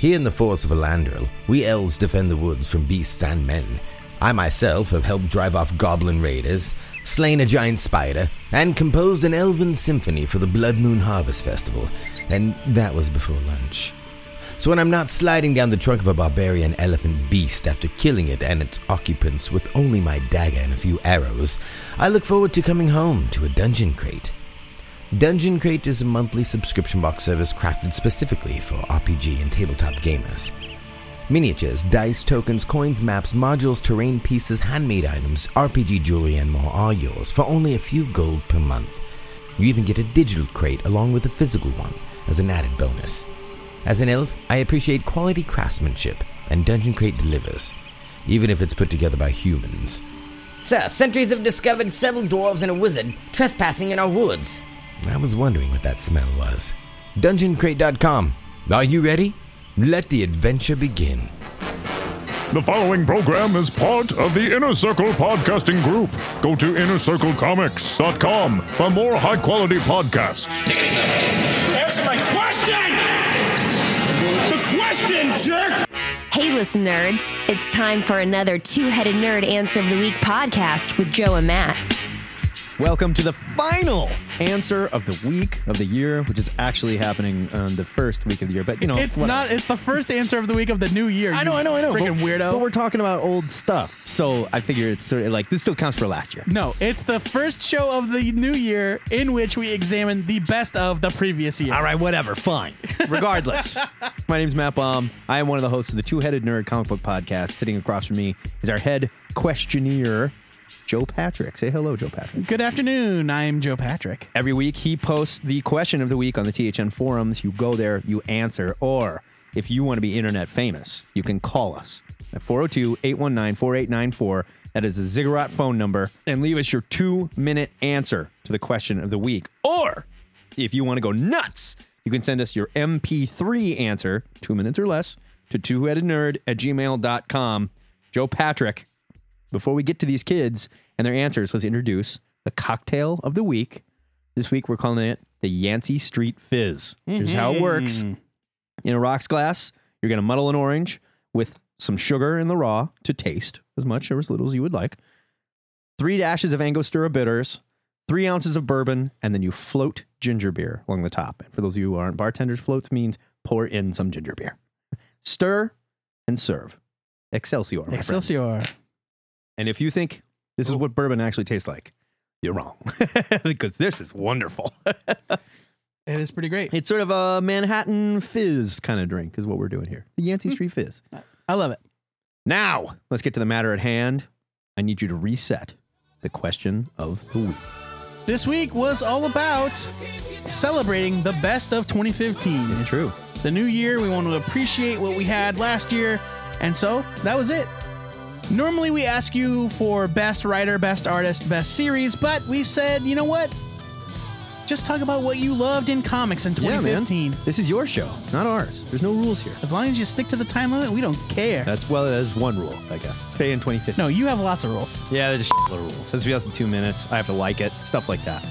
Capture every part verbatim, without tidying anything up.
Here in the Forest of Elandril, we elves defend the woods from beasts and men. I myself have helped drive off goblin raiders, slain a giant spider, and composed an elven symphony for the Blood Moon Harvest Festival, and that was before lunch. So when I'm not sliding down the trunk of a barbarian elephant beast after killing it and its occupants with only my dagger and a few arrows, I look forward to coming home to a Dungeon Crate. Dungeon Crate is a monthly subscription box service crafted specifically for R P G and tabletop gamers. Miniatures, dice, tokens, coins, maps, modules, terrain pieces, handmade items, R P G jewelry, and more are yours for only a few gold per month. You even get a digital crate along with a physical one as an added bonus. As an elf, I appreciate quality craftsmanship, and Dungeon Crate delivers, even if it's put together by humans. Sir, sentries have discovered several dwarves and a wizard trespassing in our woods. I was wondering what that smell was. Dungeon Crate dot com. Are you ready? Let the adventure begin. The following program is part of the Inner Circle podcasting group. Go to inner circle comics dot com for more high-quality podcasts. Answer my question! The question, jerk! Hey, listen, nerds. It's time for another Two-Headed Nerd Answer of the Week podcast with Joe and Matt. Welcome to the final answer of the week of the year, which is actually happening on the first week of the year. But, you know, it's whatever. not. It's the first answer of the week of the new year. I know, I know, I know. Freaking but, weirdo. But we're talking about old stuff. So I figure it's sort of like this still counts for last year. No, it's the first show of the new year in which we examine the best of the previous year. All right, whatever. Fine. Regardless, my name's Matt Baum. I am one of the hosts of the Two-Headed Nerd comic book podcast. Sitting across from me is our head questionnaire, Joe Patrick. Say hello, Joe Patrick. Good afternoon. I'm Joe Patrick. Every week, he posts the question of the week on the T H N forums. You go there, you answer. Or if you want to be internet famous, you can call us at four oh two, eight one nine, four eight nine four. That is the Ziggurat phone number. And leave us your two-minute answer to the question of the week. Or if you want to go nuts, you can send us your M P three answer, two minutes or less, to two headed nerd at gmail dot com. Joe Patrick. Before we get to these kids and their answers, let's introduce the cocktail of the week. This week, we're calling it the Yancey Street Fizz. Here's mm-hmm. how it works. In a rocks glass, you're going to muddle an orange with some sugar in the raw to taste, as much or as little as you would like. Three dashes of Angostura bitters, three ounces of bourbon, and then you float ginger beer along the top. And for those of you who aren't bartenders, floats means pour in some ginger beer. Stir and serve. Excelsior. my Excelsior. friend. And if you think this is what bourbon actually tastes like, you're wrong. Because this is wonderful. It is pretty great. It's sort of a Manhattan fizz kind of drink is what we're doing here. The Yancey Street Fizz. I love it. Now, let's get to the matter at hand. I need you to reset the question of the week. This week was all about celebrating the best of twenty fifteen. It's true. The new year, we want to appreciate what we had last year. And so, that was it. Normally, we ask you for best writer, best artist, best series, but we said, you know what? Just talk about what you loved in comics in twenty fifteen. Yeah, man. This is your show, not ours. There's no rules here. As long as you stick to the time limit, we don't care. That's, well, there's one rule, I guess. Stay in twenty fifteen. No, you have lots of rules. Yeah, there's a shitload of rules. Says we have two minutes. I have to like it. Stuff like that.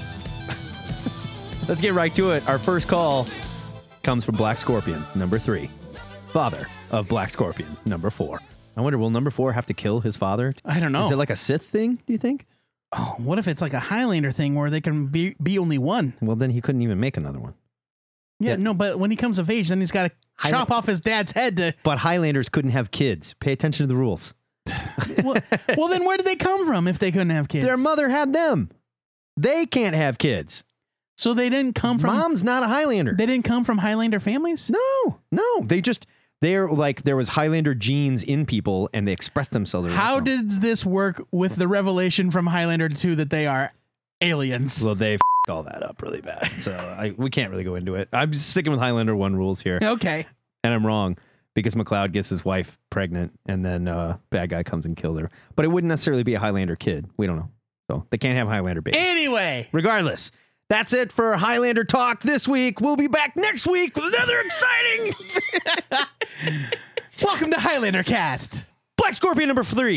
Let's get right to it. Our first call comes from Black Scorpion, number three. Father of Black Scorpion, number four. I wonder, will number four have to kill his father? I don't know. Is it like a Sith thing, do you think? Oh, what if it's like a Highlander thing where they can be, be only one? Well, then he couldn't even make another one. Yeah, Yeah. no, but when he comes of age, then he's got to High- chop off his dad's head to... But Highlanders couldn't have kids. Pay attention to the rules. well, well, then where did they come from if they couldn't have kids? Their mother had them. They can't have kids. So they didn't come from... Mom's not a Highlander. They didn't come from Highlander families? No, no. They just... They're like, there was Highlander genes in people and they expressed themselves. How from. did this work with the revelation from Highlander two that they are aliens? Well, they f***ed all that up really bad. So I, we can't really go into it. I'm just sticking with Highlander one rules here. Okay. And I'm wrong because McLeod gets his wife pregnant and then uh bad guy comes and kills her. But it wouldn't necessarily be a Highlander kid. We don't know. So they can't have Highlander babies. Anyway. Regardless. That's it for Highlander Talk this week. We'll be back next week with another exciting... Welcome to Highlander Cast. Black Scorpion number three. Go!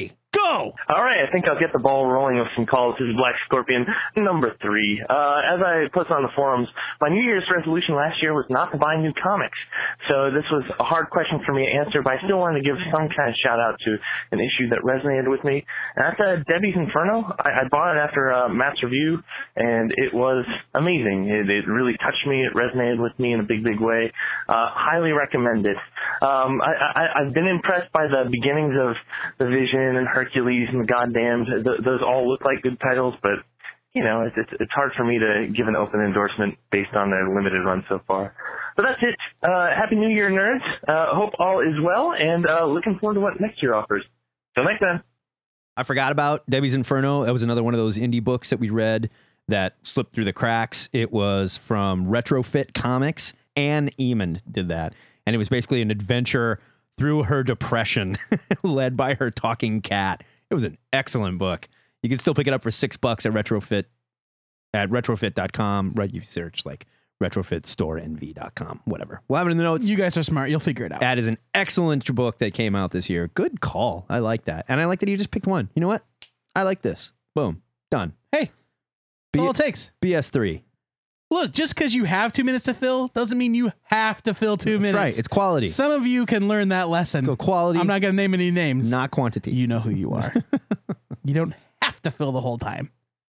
go. All right, I think I'll get the ball rolling with some calls. This is Black Scorpion, number three. Uh, as I posted on the forums, my New Year's resolution last year was not to buy new comics. So this was a hard question for me to answer, but I still wanted to give some kind of shout out to an issue that resonated with me. And that's uh, Debbie's Inferno. I, I bought it after uh, Matt's review, and it was amazing. It, it really touched me. It resonated with me in a big, big way. Uh, highly recommend it. Um, I, I, I've been impressed by the beginnings of The Vision and Hercules and The Goddamned. Th- those all look like good titles, but, you know, it's, it's, it's hard for me to give an open endorsement based on their limited run so far. But that's it. Uh, Happy New Year, nerds. Uh, hope all is well, and uh, looking forward to what next year offers. Till next time. I forgot about Debbie's Inferno. That was another one of those indie books that we read that slipped through the cracks. It was from Retrofit Comics. Anne Eamon did that. And it was basically an adventure through her depression led by her talking cat. It was an excellent book. You can still pick it up for six bucks at Retrofit at retrofit dot com. Right. You search like retrofit store n v dot com, whatever. We'll have it in the notes. You guys are smart. You'll figure it out. That is an excellent book that came out this year. Good call. I like that. And I like that you just picked one. You know what? I like this. Boom. Done. Hey, that's all it takes. B S three. Look, just because you have two minutes to fill doesn't mean you have to fill two That's minutes. right. It's quality. Some of you can learn that lesson. Go quality. I'm not going to name any names. Not quantity. You know who you are. You don't have to fill the whole time.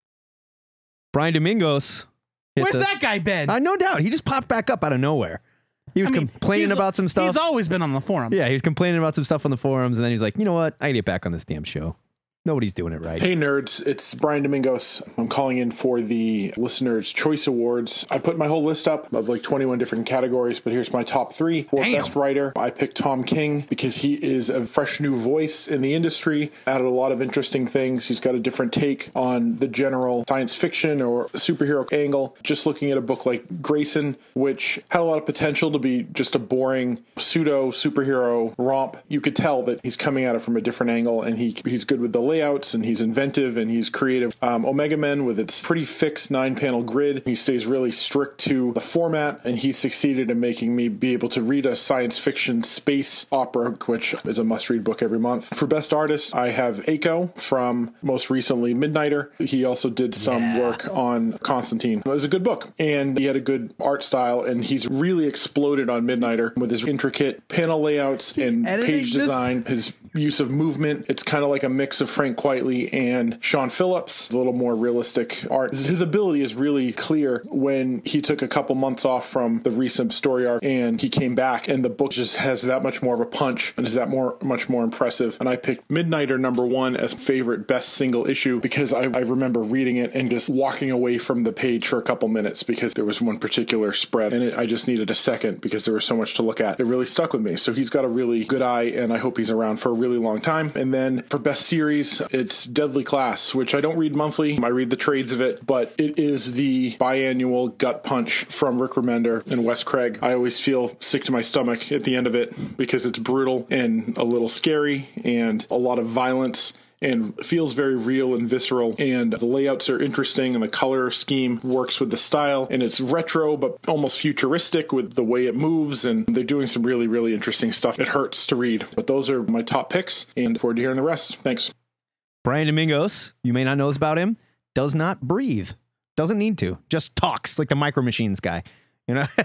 Brian Domingos. Where's a, that guy been? Uh, no doubt. He just popped back up out of nowhere. He was I mean, complaining about some stuff. He's always been on the forums. Yeah, he was complaining about some stuff on the forums, and then he's like, you know what? I gotta get back on this damn show. Nobody's doing it right. Hey, nerds. It's Brian Domingos. I'm calling in for the Listener's Choice Awards. I put my whole list up of like twenty-one different categories, but here's my top three. For Damn. Best Writer, I picked Tom King because he is a fresh new voice in the industry, added a lot of interesting things. He's got a different take on the general science fiction or superhero angle. Just looking at a book like Grayson, which had a lot of potential to be just a boring pseudo superhero romp, you could tell that he's coming at it from a different angle, and he he's good with the layouts, and he's inventive and he's creative. Um, Omega Men, with its pretty fixed nine-panel grid, he stays really strict to the format, and he succeeded in making me be able to read a science fiction space opera, which is a must-read book every month. For Best Artist, I have Aiko from, most recently, Midnighter. He also did some yeah. work on Constantine. It was a good book, and he had a good art style, and he's really exploded on Midnighter with his intricate panel layouts and page design, this? his use of movement. It's kind of like a mix of Frank Quitely and Sean Phillips, a little more realistic art. His ability is really clear when he took a couple months off from the recent story arc and he came back, and the book just has that much more of a punch and is that more much more impressive. And I picked Midnighter number one as favorite best single issue because I, I remember reading it and just walking away from the page for a couple minutes because there was one particular spread and it, I just needed a second because there was so much to look at. It really stuck with me. So he's got a really good eye, and I hope he's around for a really long time. And then for best series, it's Deadly Class, which I don't read monthly. I read the trades of it, but it is the biannual gut punch from Rick Remender and Wes Craig. I always feel sick to my stomach at the end of it because it's brutal and a little scary and a lot of violence and feels very real and visceral, and the layouts are interesting, and the color scheme works with the style, and it's retro but almost futuristic with the way it moves, and they're doing some really, really interesting stuff. It hurts to read, but those are my top picks, and forward to hearing the rest. Thanks. Brian Domingos, you may not know this about him, does not breathe. Doesn't need to. Just talks like the Micro Machines guy. You know?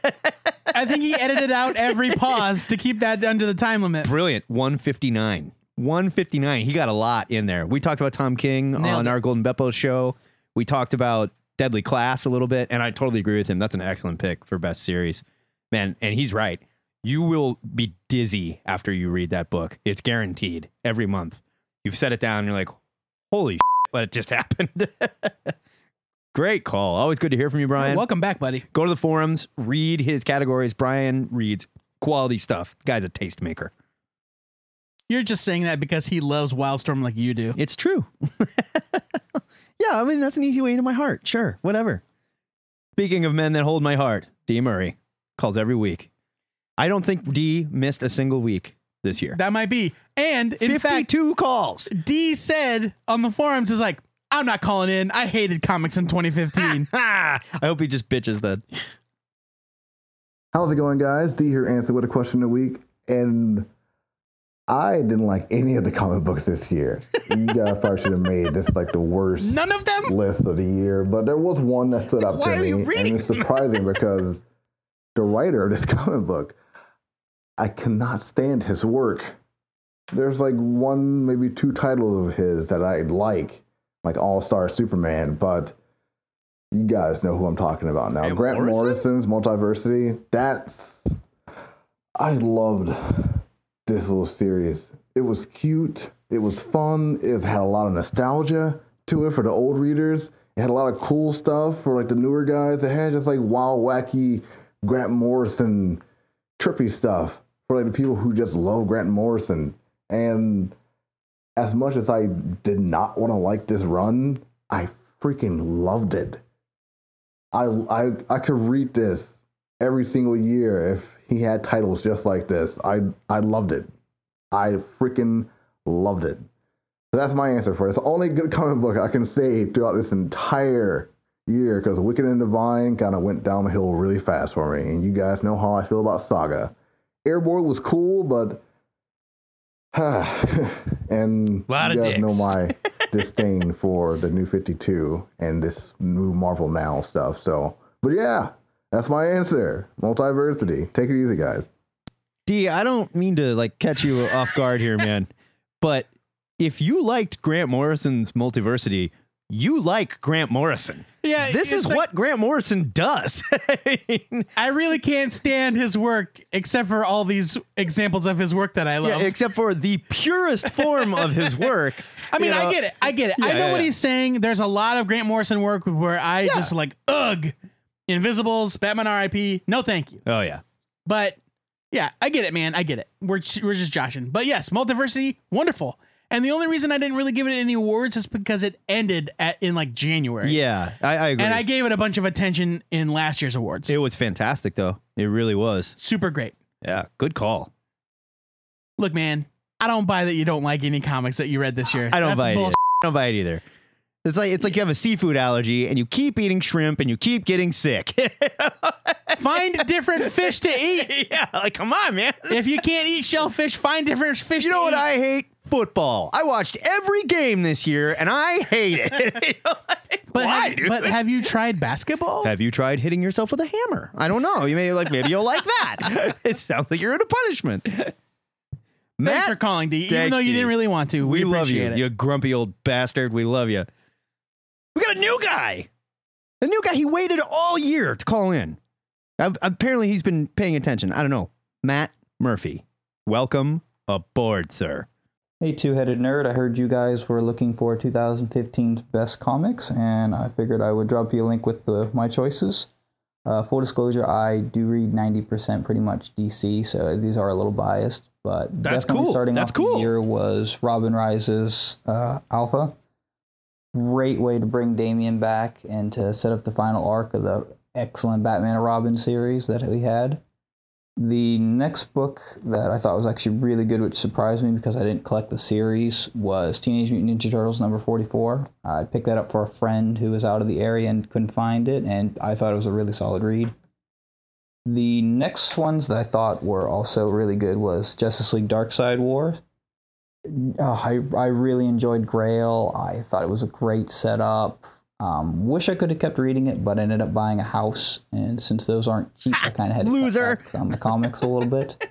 I think he edited out every pause to keep that under the time limit. Brilliant. one fifty-nine. one fifty-nine. He got a lot in there. We talked about Tom King Nailed on it. our Golden Beppo show. We talked about Deadly Class a little bit, and I totally agree with him. That's an excellent pick for best series. Man, and he's right. You will be dizzy after you read that book. It's guaranteed every month. You've set it down and you're like, holy shit, what it just happened. Great call. Always good to hear from you, Brian. Yeah, welcome back, buddy. Go to the forums, read his categories. Brian reads quality stuff. Guy's a tastemaker. You're just saying that because he loves Wildstorm like you do. It's true. Yeah, I mean, that's an easy way into my heart. Sure, whatever. Speaking of men that hold my heart, D. Murray calls every week. I don't think D missed a single week this year. That might be. And in fact, fifty-two calls. D said on the forums is like, I'm not calling in. I hated comics in twenty fifteen. I hope he just bitches then. How's it going, guys? D here, answer with a question a week. And I didn't like any of the comic books this year. You guys probably should have made this like the worst None of them? list of the year, but there was one that stood So out why to are me, you reading? and it's surprising because the writer of this comic book, I cannot stand his work. There's like one, maybe two titles of his that I like, like All-Star Superman, but you guys know who I'm talking about now. Grant Grant Morrison? Morrison's Multiversity. That's I loved this little series. It was cute. It was fun. It had a lot of nostalgia to it for the old readers. It had a lot of cool stuff for like the newer guys. It had just like wild, wacky Grant Morrison trippy stuff for like the people who just love Grant Morrison. And as much as I did not want to like this run, I freaking loved it. I, I, I could read this every single year if he had titles just like this. I, I loved it. I freaking loved it. So that's my answer for it. It's the only good comic book I can say throughout this entire year because Wicked and Divine kind of went down the hill really fast for me. And you guys know how I feel about Saga. Airborne was cool, but... and Lot you of guys dicks. know my disdain for the New fifty-two and this new Marvel Now stuff. So, but yeah, that's my answer. Multiversity. Take it easy, guys. D, I don't mean to like catch you off guard here, man, but if you liked Grant Morrison's Multiversity, you like Grant Morrison. Yeah, This it's is like- what Grant Morrison does. I really can't stand his work except for all these examples of his work that I love. Yeah, except for the purest form of his work. I mean, You know? I get it. I get it. I Yeah, know yeah, what yeah. he's saying. There's a lot of Grant Morrison work where I Yeah. just like, ugh, Invisibles, Batman R I P. No, thank you. Oh, yeah. But yeah, I get it, man. I get it. We're we're just joshing. But yes, Multiversity, wonderful. And the only reason I didn't really give it any awards is because it ended at in like January. Yeah, I, I agree. And I gave it a bunch of attention in last year's awards. It was fantastic, though. It really was. Super great. Yeah, good call. Look, man, I don't buy that you don't like any comics that you read this year. I don't That's buy it. bullshit. Either. I don't buy it either. It's like it's like you have a seafood allergy and you keep eating shrimp and you keep getting sick. Find different fish to eat. Yeah, like come on, man. If you can't eat shellfish, find different fish. You to know what eat. I hate? Football. I watched every game this year and I hate it. You know, like, But, why, have, dude? but have you tried basketball? Have you tried hitting yourself with a hammer? I don't know. You may like maybe you'll like that. It sounds like you're in a punishment. Thanks Matt, for calling, D. Even thanks, though you D. didn't really want to, we, we love you, appreciate it. you grumpy old bastard. We love you. We got a new guy. A new guy. He waited all year to call in. Uh, apparently, he's been paying attention. I don't know. Matt Murphy, welcome aboard, sir. Hey, Two-Headed Nerd. I heard you guys were looking for twenty fifteen's best comics, and I figured I would drop you a link with the, my choices. Uh, full disclosure, I do read ninety percent pretty much D C, so these are a little biased. But That's definitely cool. starting That's off cool. the year was Robin Rises uh, Alpha. Great way to bring Damian back and to set up the final arc of the excellent Batman and Robin series that we had. The next book that I thought was actually really good, which surprised me because I didn't collect the series, was Teenage Mutant Ninja Turtles number forty-four. I picked that up for a friend who was out of the area and couldn't find it, and I thought it was a really solid read. The next ones that I thought were also really good was Justice League Darkseid War. Oh, I, I really enjoyed Grail. I thought it was a great setup. Um, wish I could have kept reading it, but I ended up buying a house, and since those aren't cheap, I kind of had to Loser. cut back on the comics a little bit.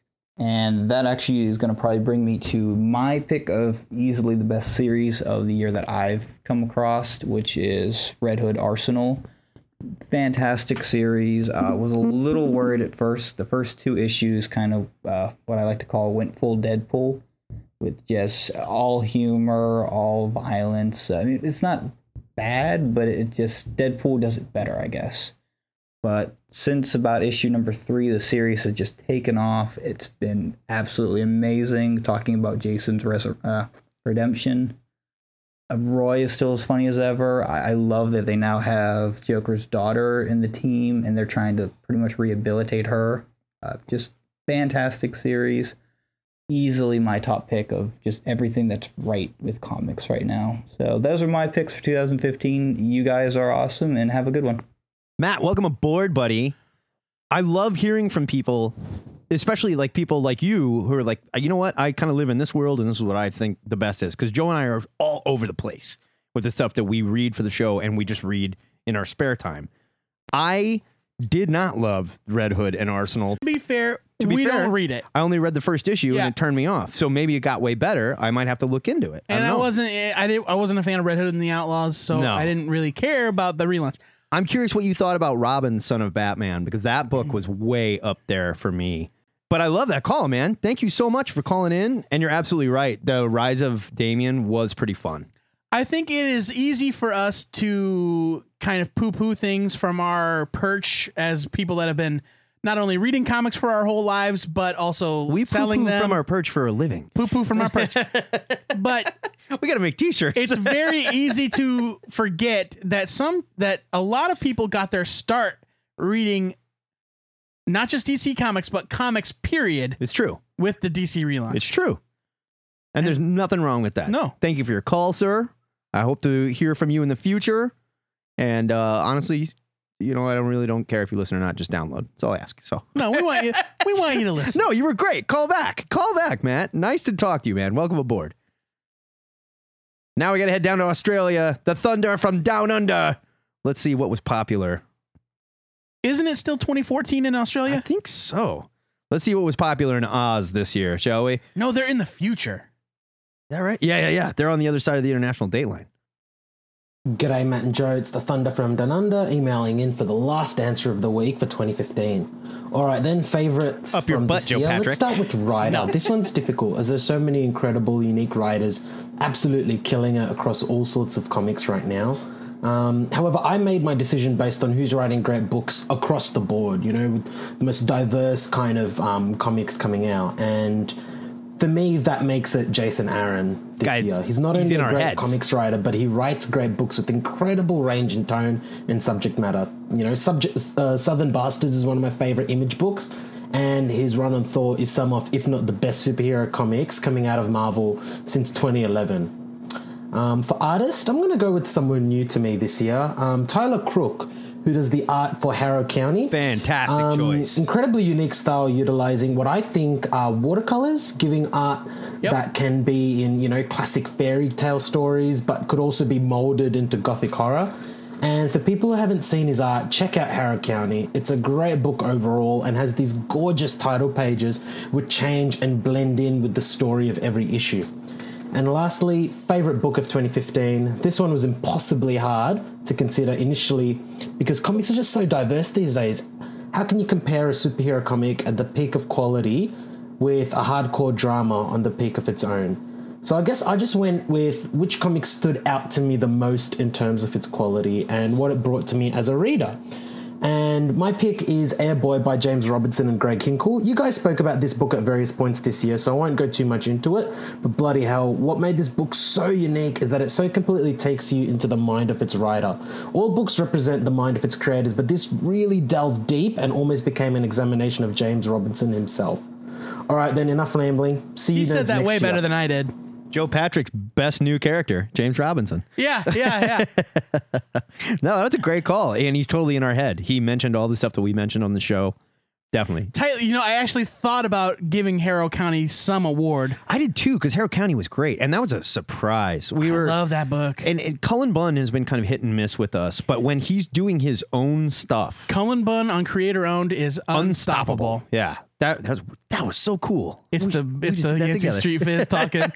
And that actually is going to probably bring me to my pick of easily the best series of the year that I've come across, which is Red Hood Arsenal. Fantastic series. I uh, was a little worried at first. The first two issues kind of uh, what I like to call went full Deadpool, with just all humor, all violence. I mean, it's not bad, but it just, Deadpool does it better, I guess. But since about issue number three, the series has just taken off. It's been absolutely amazing, talking about Jason's resur- uh, redemption. Uh, Roy is still as funny as ever. I-, I love that they now have Joker's daughter in the team, and they're trying to pretty much rehabilitate her. Uh, just fantastic series. Easily my top pick of just everything that's right with comics right now. So those are my picks for two thousand fifteen. You guys are awesome, and have a good one. Matt, welcome aboard, buddy. I love hearing from people especially like people like you who are like, you know what? I kind of live in this world and this is what I think the best is. Because Joe and I are all over the place with the stuff that we read for the show and we just read in our spare time. I did not love Red Hood and Arsenal. To be fair, To be we fair, don't read it. I only read the first issue Yeah. and it turned me off. So maybe it got way better. I might have to look into it. I And don't I, know. wasn't I didn't I wasn't a fan of Red Hood and the Outlaws, so No. I didn't really care about the relaunch. I'm curious what you thought about Robin, Son of Batman, because that book was way up there for me. But I love that call, man. Thank you so much for calling in. And you're absolutely right. The Rise of Damien was pretty fun. I think it is easy for us to kind of poo-poo things from our perch as people that have been not only reading comics for our whole lives, but also We selling poo-poo them. from our perch for a living. Poo-poo from our perch. But we got to make t-shirts. It's very easy to forget that some that a lot of people got their start reading not just D C Comics, but comics, period. It's true. With the D C relaunch. It's true. And there's nothing wrong with that. No. Thank you for your call, sir. I hope to hear from you in the future. And uh, honestly, you know, I don't really don't care if you listen or not. Just download. That's all I ask. So No, we want you we want you to listen. No, you were great. Call back. Call back, Matt. Nice to talk to you, man. Welcome aboard. Now we got to head down to Australia. The Thunder from Down Under. Let's see what was popular. Isn't it still twenty fourteen in Australia? I think so. Let's see what was popular in Oz this year, shall we? No, they're in the future. Is that right? Yeah, yeah, yeah. They're on the other side of the international date line. G'day, Matt and Joe. It's the Thunder from Down Under, emailing in for the last answer of the week for twenty fifteen. All right, then, favourites Up your from butt, this Joe year. Patrick. Let's start with writer. No. This one's difficult, as there's so many incredible, unique writers absolutely killing it across all sorts of comics right now. Um, however, I made my decision based on who's writing great books across the board, you know, with the most diverse kind of um, comics coming out. And for me, that makes it Jason Aaron this Guy's- year. He's not he's only in a our great heads. comics writer, but he writes great books with incredible range in tone and subject matter. You know, subject, uh, Southern Bastards is one of my favorite Image books, and his run on Thor is some of, if not the best superhero comics coming out of Marvel since twenty eleven. Um, for artist, I'm going to go with someone new to me this year. Um, Tyler Crook, who does the art for Harrow County. Fantastic Um, choice. Incredibly unique style, utilizing what I think are watercolors, giving art that can be in, you know, classic fairy tale stories, but could also be molded into gothic horror. And for people who haven't seen his art, check out Harrow County. It's a great book overall and has these gorgeous title pages which change and blend in with the story of every issue. And lastly, favourite book of twenty fifteen. This one was impossibly hard to consider initially because comics are just so diverse these days. How can you compare a superhero comic at the peak of quality with a hardcore drama on the peak of its own? So I guess I just went with which comic stood out to me the most in terms of its quality and what it brought to me as a reader. And my pick is Airboy by James Robinson and Greg Hinkle. You guys spoke about this book at various points this year, so I won't go too much into it. But bloody hell, what made this book so unique is that it so completely takes you into the mind of its writer. All books represent the mind of its creators, but this really delved deep and almost became an examination of James Robinson himself. All right, then, enough rambling. See you He said nerds that next way year. better than I did. Joe Patrick's best new character, James Robinson. Yeah, yeah, yeah. No, that's a great call. And he's totally in our head. He mentioned all the stuff that we mentioned on the show. Definitely. Tyler, you know, I actually thought about giving Harrow County some award. I did too, because Harrow County was great. And that was a surprise. We I were love that book. And, and Cullen Bunn has been kind of hit and miss with us. But when he's doing his own stuff, Cullen Bunn on creator owned is unstoppable. yeah, that that was, that was so cool. It's We- the we it's just the did that Yancey together. Street Fizz talking.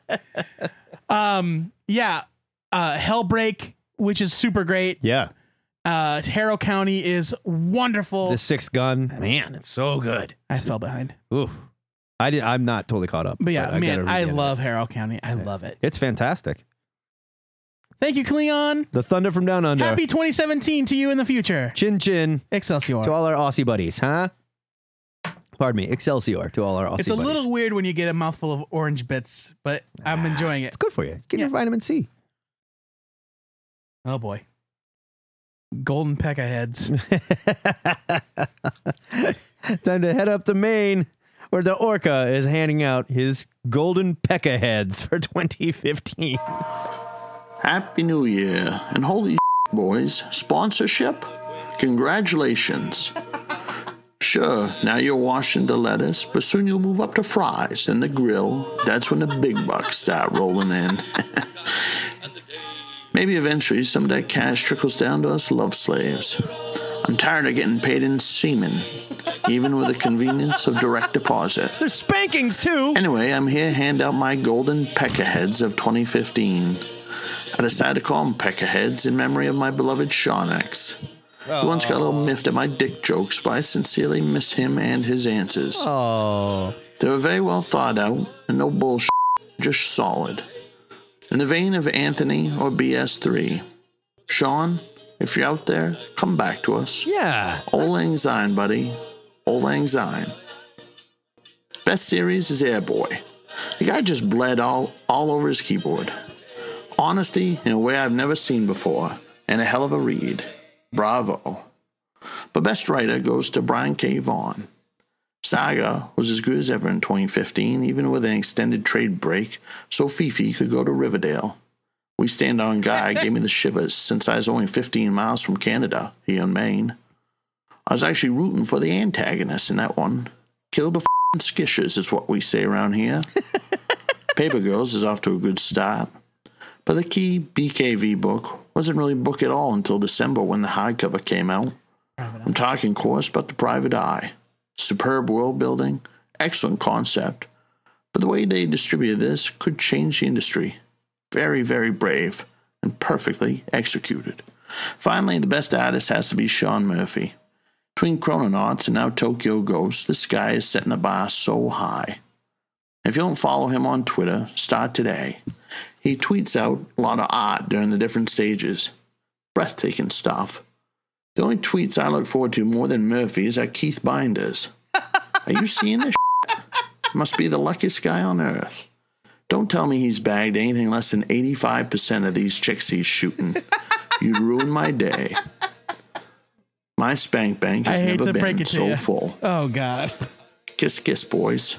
um, yeah, uh, Hellbreak, which is super great. Yeah. Uh, Harrow County is wonderful. The Sixth Gun, man, it's so good. I fell behind. Ooh, I did. I'm not totally caught up. But yeah, I man, gotta I re-get it. love Harrow County. I love it. It's fantastic. Thank you, Cleon. The Thunder from Down Under. Happy twenty seventeen to you in the future. Chin chin. Excelsior. To all our Aussie buddies, huh? Pardon me, Excelsior to all our Aussie It's a buddies. little weird when you get a mouthful of orange bits, but I'm enjoying it. It's good for you. Get Yeah. your vitamin C. Oh boy. Golden Pekka heads. Time to head up to Maine, where the orca is handing out his golden pekka heads for twenty fifteen. Happy New Year, and holy boys, sponsorship? Congratulations. Sure, now you're washing the lettuce, but soon you'll move up to fries and the grill. That's when the big bucks start rolling in. Maybe eventually some of that cash trickles down to us love slaves. I'm tired of getting paid in semen, even with the convenience of direct deposit. There's spankings, too. Anyway, I'm here to hand out my golden peckerheads of twenty fifteen. I decided to call them peckerheads in memory of my beloved Sean X. He once got a little miffed at my dick jokes, but I sincerely miss him and his answers. Oh. They were very well thought out and no bullshit, just solid. In the vein of Anthony or B S three. Sean, if you're out there, come back to us. Yeah. Old Lang Syne, buddy. Old Lang Syne. Best series is Airboy. The guy just bled all, all over his keyboard. Honesty in a way I've never seen before, and a hell of a read. Bravo. But best writer goes to Brian K. Vaughan. Saga was as good as ever in twenty fifteen, even with an extended trade break, so Fifi could go to Riverdale. We Stand On Guy gave me the shivers since I was only fifteen miles from Canada, here in Maine. I was actually rooting for the antagonist in that one. Kill the f***ing skishers is what we say around here. Paper Girls is off to a good start. But the key B K V book wasn't really a book at all until December when the hardcover came out. I'm talking, of course, about The Private Eye. Superb world building, excellent concept. But the way they distributed this could change the industry. Very, very brave and perfectly executed. Finally, the best artist has to be Sean Murphy. Between Chrononauts and now Tokyo Ghost, this guy is setting the bar so high. If you don't follow him on Twitter, start today. He tweets out a lot of art during the different stages. Breathtaking stuff. The only tweets I look forward to more than Murphy's are Keith Binder's. Are you seeing this shit? Must be the luckiest guy on earth. Don't tell me he's bagged anything less than eighty-five percent of these chicks he's shooting. You'd ruin my day. My spank bank has never been so full. Oh, God. Kiss, kiss, boys.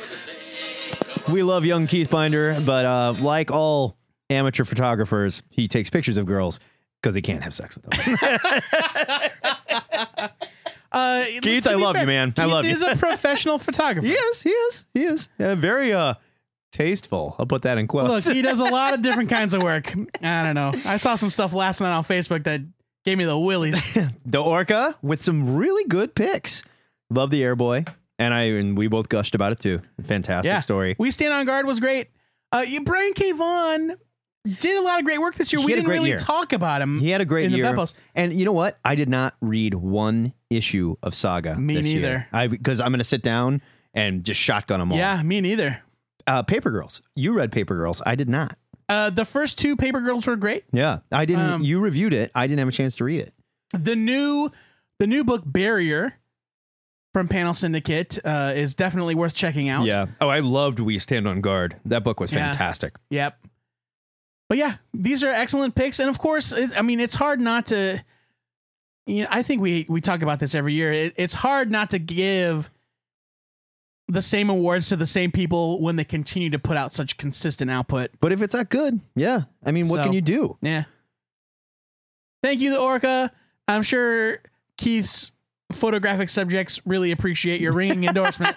We love young Keith Binder, but uh, like all amateur photographers, he takes pictures of girls because he can't have sex with them. uh, Keith, I love fair, you, man. I Keith love you. He's a professional photographer. He is. He is. He is. Uh, very uh, tasteful. I'll put that in quotes. Look, he does a lot of different kinds of work. I don't know. I saw some stuff last night on Facebook that gave me the willies. The Orca with some really good pics. Love the Airboy. And I and we both gushed about it too. Fantastic yeah. story. We Stand On Guard was great. Uh, you, Brian K. Vaughan did a lot of great work this year. He we didn't really year. talk about him. He had a great in year. The Bepos. And you know what? I did not read one issue of Saga. Me this neither. Year. I because I'm going to sit down and just shotgun them all. Yeah, me neither. Uh, Paper Girls. You read Paper Girls. I did not. Uh, the first two Paper Girls were great. Yeah, I didn't. Um, you reviewed it. I didn't have a chance to read it. The new, the new book Barrier from Panel Syndicate uh, is definitely worth checking out. Yeah. Oh, I loved We Stand On Guard. That book was Yeah. fantastic. Yep. But yeah, these are excellent picks, and of course, it, I mean, it's hard not to. You know, I think we we talk about this every year. It, it's hard not to give the same awards to the same people when they continue to put out such consistent output. But if it's that good, yeah. I mean, what So, can you do? Yeah. Thank you, the Orca. I'm sure Keith's photographic subjects really appreciate your ringing endorsement.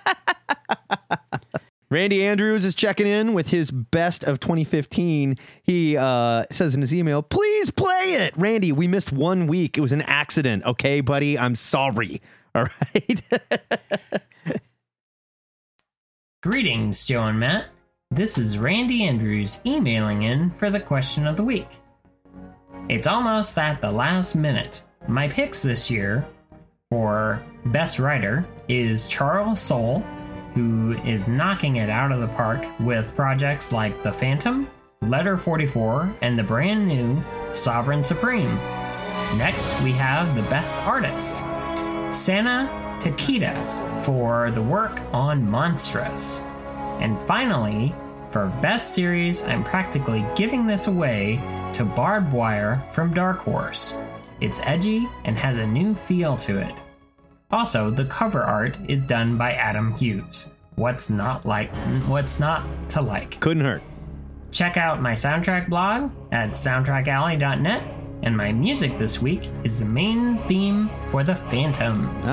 Randy Andrews is checking in with his best of twenty fifteen. He uh, says in his email, please play it. Randy, we missed one week. It was an accident. Okay, buddy? I'm sorry. All right. Greetings, Joe and Matt. This is Randy Andrews emailing in for the question of the week. It's almost at the last minute. My picks this year for Best Writer is Charles Soule, who is knocking it out of the park with projects like The Phantom, Letter forty-four, and the brand new Sovereign Supreme. Next, we have the Best Artist, Sana Takeda, for the work on Monstrous. And finally, for Best Series, I'm practically giving this away to Barbed Wire from Dark Horse. It's edgy and has a new feel to it. Also, the cover art is done by Adam Hughes. What's not like what's not to like? Couldn't hurt. Check out my soundtrack blog at soundtrack alley dot net, and my music this week is the main theme for The Phantom. Oh.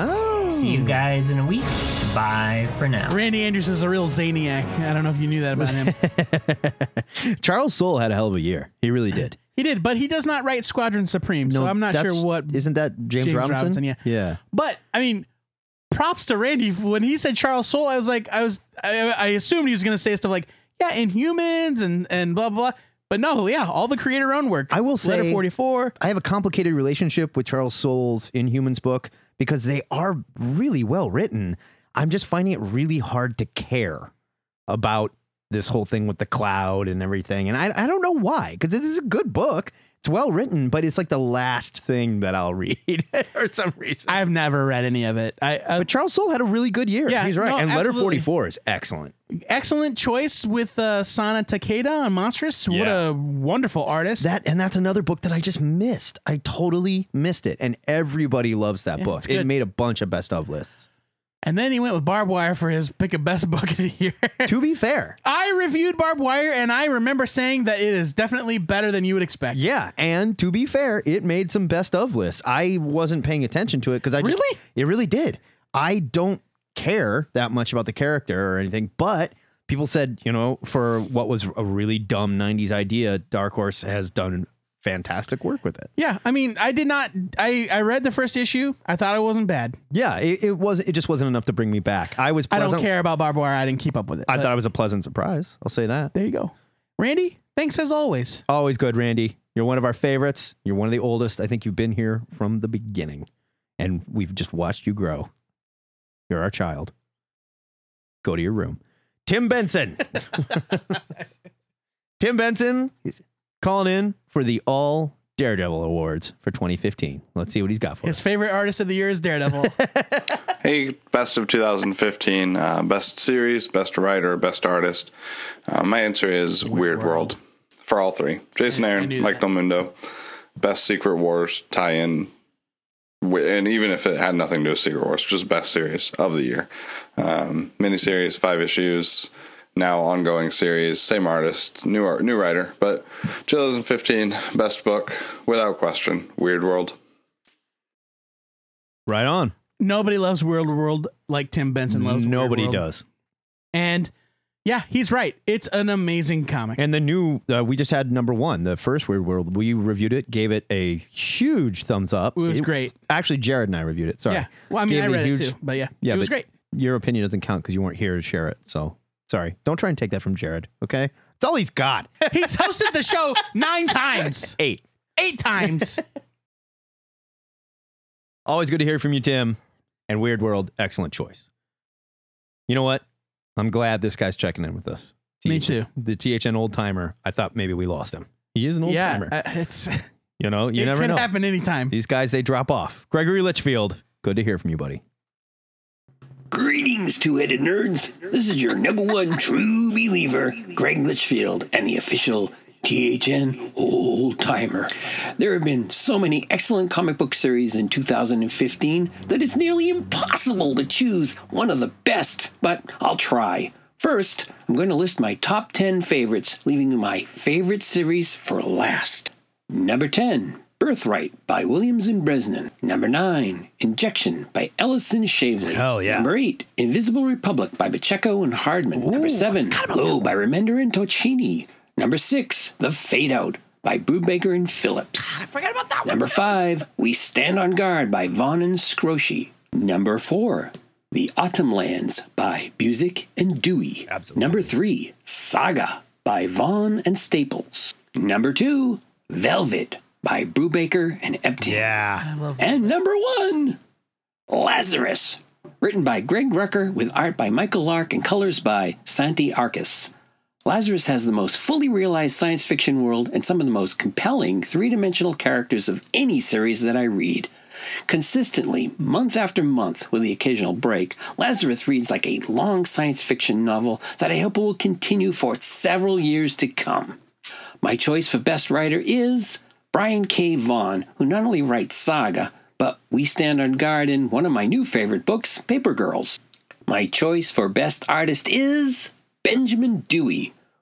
See you guys in a week. Bye for now. Randy Andrews is a real Zaniac. I don't know if you knew that about him. Charles Soule had a hell of a year. He really did. He did, but he does not write Squadron Supreme, so No, I'm not that's- sure what. Isn't that James, Robinson? Yeah. Yeah. But I mean, props to Randy when he said Charles Soule. I was like, I was, I, I assumed he was going to say stuff like, yeah, Inhumans and and blah blah. But no, yeah, all the creator-owned work. I will say, Letter forty-four. I have a complicated relationship with Charles Soule's Inhumans book because they are really well written. I'm just finding it really hard to care about this whole thing with the cloud and everything. And I, I don't know why, because it is a good book. It's well written, but it's like the last thing that I'll read for some reason. I've never read any of it. I, uh, but Charles Soule had a really good year. Yeah, He's right. no, and Letter absolutely. forty-four is excellent. Excellent choice with uh, Sana Takeda on Monstrous. What Yeah. a wonderful artist. That and that's another book that I just missed. I totally missed it. And everybody loves that Yeah, book. it's It good. made a bunch of best of lists. And then he went with Barbed Wire for his pick of best book of the year. To be fair, I reviewed Barbed Wire, and I remember saying that it is definitely better than you would expect. Yeah, and to be fair, it made some best of lists. I wasn't paying attention to it because I just, Really? it really did. I don't care that much about the character or anything, but people said, you know, for what was a really dumb nineties idea, Dark Horse has done fantastic work with it. Yeah, I mean, I did not. I, I read the first issue. I thought it wasn't bad. Yeah, it, it was. It just wasn't enough to bring me back. I was. I Pleasant, don't care about Barbed Wire. I didn't keep up with it. I but thought it was a pleasant surprise. I'll say that. there you go. Randy, thanks as always. Always good, Randy. You're one of our favorites. You're one of the oldest. I think you've been here from the beginning, and we've just watched you grow. You're our child. Go to your room. Tim Benson. Tim Benson calling in for the All Daredevil Awards for twenty fifteen. Let's see what he's got for His us. favorite artist of the year is Daredevil. Hey, best of two thousand fifteen, uh, best series, best writer, best artist. Uh, my answer is Weird, Weird World. World for all three. Jason I Aaron, knew Mike that. Del Mundo, best Secret Wars tie-in. wi- And even if it had nothing to do with Secret Wars, just best series of the year. Um, miniseries, five issues, now ongoing series, same artist, new art, new writer. But twenty fifteen, best book, without question, Weird World. Right on. Nobody loves World World like Tim Benson loves Weird Nobody World. does. And yeah, he's right. It's an amazing comic. And the new, uh, we just had number one, the first Weird World. We reviewed it, gave it a huge thumbs up. It was great. Actually, Jared and I reviewed it. Sorry. Yeah. Well, I mean, Gave I a read huge- it too, but yeah, Yeah, it was but great. Your opinion doesn't count because you weren't here to share it. So sorry. Don't try and take that from Jared. Okay. That's all he's got. He's hosted the show nine times. Eight. Eight times. Always good to hear from you, Tim. And Weird World, excellent choice. You know what? I'm glad this guy's checking in with us. Me too. The T H N old timer. I thought maybe we lost him. He is an old yeah, timer. uh, it's You know, you it never could know. happen anytime. These guys, they drop off. Gregory Litchfield, good to hear from you, buddy. Greetings, two-headed nerds. This is your number one true believer, Greg Litchfield, and the official T H N Old Timer. There have been so many excellent comic book series in two thousand fifteen that it's nearly impossible to choose one of the best, but I'll try. First, I'm going to list my top ten favorites, leaving my favorite series for last. Number ten, Birthright by Williams and Bresnan. Number nine, Injection by Ellison Shavely. Hell yeah. Number eight, Invisible Republic by Pacheco and Hardman. Number seven, Glow by Remender and Tocchini. Number six, The Fade Out by Brubaker and Phillips. I forgot about that one. Number five, We Stand on Guard by Vaughn and Scroshy. Number four, The Autumn Lands by Busick and Dewey. Absolutely. Number three, Saga by Vaughn and Staples. Number two, Velvet by Brubaker and Epton. Yeah. I love And number one, Lazarus, written by Greg Rucker with art by Michael Lark and colors by Santi Arcus. Lazarus has the most fully realized science fiction world and some of the most compelling three-dimensional characters of any series that I read. Consistently, month after month, with the occasional break, Lazarus reads like a long science fiction novel that I hope will continue for several years to come. My choice for best writer is Brian K. Vaughan, who not only writes Saga, but We Stand on Guard in one of my new favorite books, Paper Girls. My choice for best artist is Benjamin Dewey,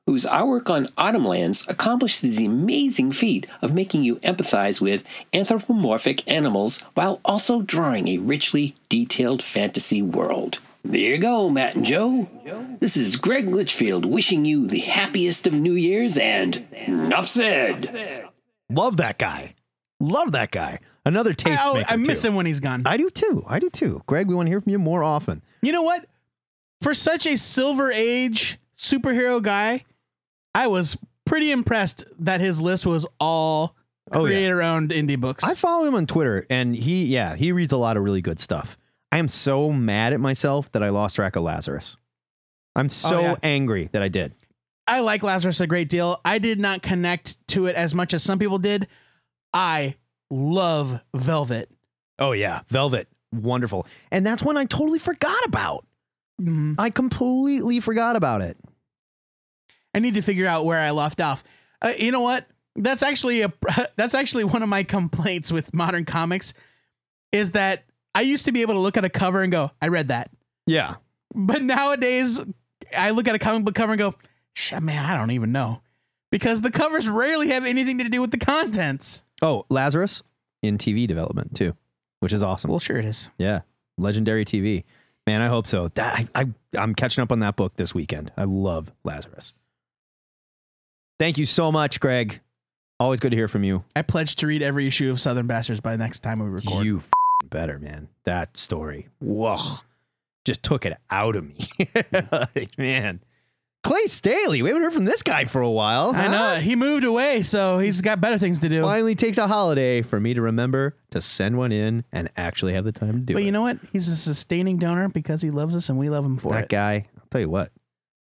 whose artwork on Autumnlands accomplished the amazing feat of making you empathize with anthropomorphic animals while also drawing a richly detailed fantasy world. There you go, Matt and Joe. This is Greg Litchfield wishing you the happiest of New Year's, and enough said. Love that guy. Love that guy. Another tastemaker. I, I miss too. him when he's gone. I do too. I do too. Greg, we want to hear from you more often. You know what? For such a Silver Age superhero guy, I was pretty impressed that his list was all Oh, yeah. creator-owned indie books. I follow him on Twitter, and he, yeah, he reads a lot of really good stuff. I am so mad at myself that I lost track of Lazarus. I'm so Oh, yeah. angry that I did. I like Lazarus a great deal. I did not connect to it as much as some people did. I love Velvet. Oh, yeah. Velvet. Wonderful. And that's one I totally forgot about. Mm-hmm. I completely forgot about it. I need to figure out where I left off. Uh, you know what? That's actually a that's actually one of my complaints with modern comics is that I used to be able to look at a cover and go, I read that. Yeah. But nowadays I look at a comic book cover and go, shit, man, I don't even know. Because the covers rarely have anything to do with the contents. Oh, Lazarus in T V development too, which is awesome. Well, sure it is. Yeah. Legendary T V. Man, I hope so. That, I, I, I'm catching up on that book this weekend. I love Lazarus. Thank you so much, Greg. Always good to hear from you. I pledge to read every issue of Southern Bastards by the next time we record. You f- better, man. That story. Whoa. Just took it out of me. Man. Clay Staley. We haven't heard from this guy for a while. I huh? know. He moved away, so he's got better things to do. Finally takes a holiday for me to remember to send one in and actually have the time to do but it. you know what? He's a sustaining donor because he loves us and we love him for that it. guy, I'll tell you what.